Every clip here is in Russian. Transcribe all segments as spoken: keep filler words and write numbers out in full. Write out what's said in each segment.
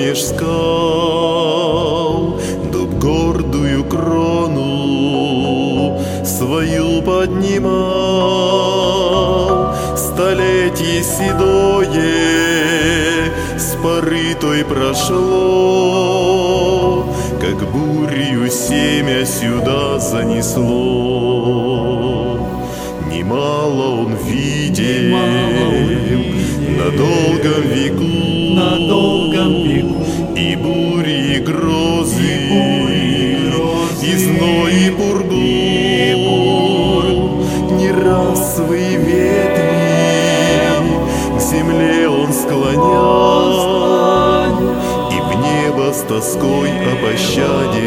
помеж скал, дуб гордую крону свою поднимал. Столетие седое с поры той прошло, как бурью семя сюда занесло. Немало он видел на долгом веку, на долгом веку, и бури, и грозы, и, бури, и, грозы, и зной, и пургу, и пургу. Не раз свои ветви к земле он склонял, и в небо с тоской о пощаде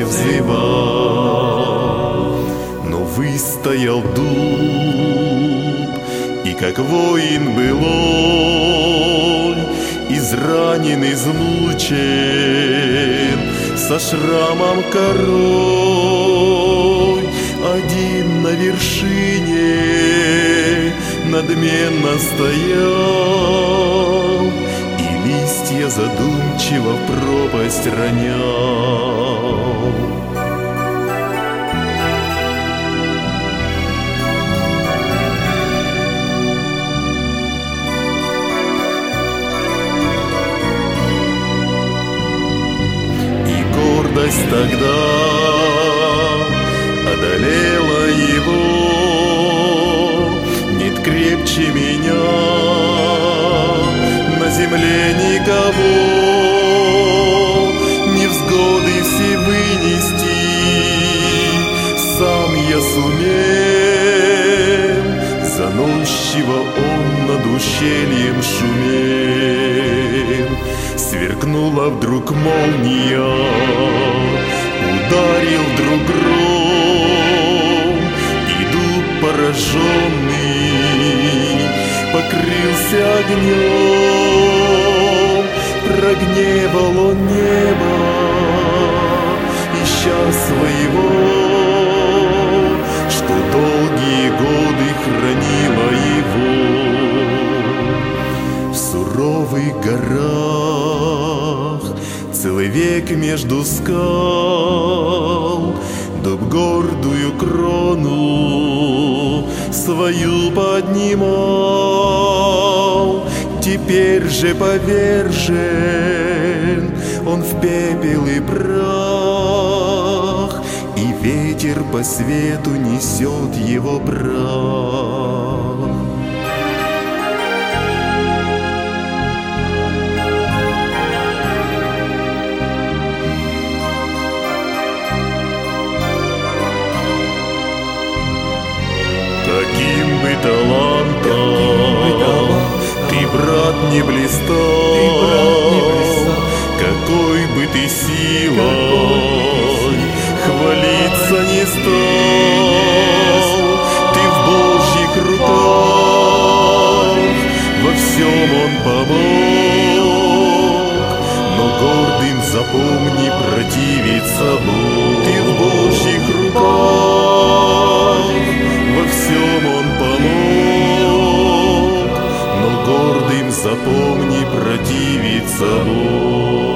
взывал. Но выстоял дуб, и как воин был он, изранен, измучен, со шрамом корой, один на вершине надменно стоял, и листья задумчиво в пропасть ронял. Гордость тогда одолела его, нет крепче меня на земле никого. Невзгоды все вынести сам я сумел, заносчиво он над ущельем шумел. Сверкнула вдруг молния, ударил вдруг гром, и дуб пораженный покрылся огнем. Прогневал он небо, ища своего, что долгие годы хранило его. В суровых горах целый век между скал дуб гордую крону свою поднимал. Теперь же повержен он в пепел и прах, и ветер по свету несет его прах. Каким бы талантом ты, брат, не блистал, какой бы ты силой хвалиться не стал, ты в Божьих руках, во всем Он помог, но гордым запомни противиться Бог. Ты в Божьих руках, во всем Он помог, но гордым запомни противиться Бог.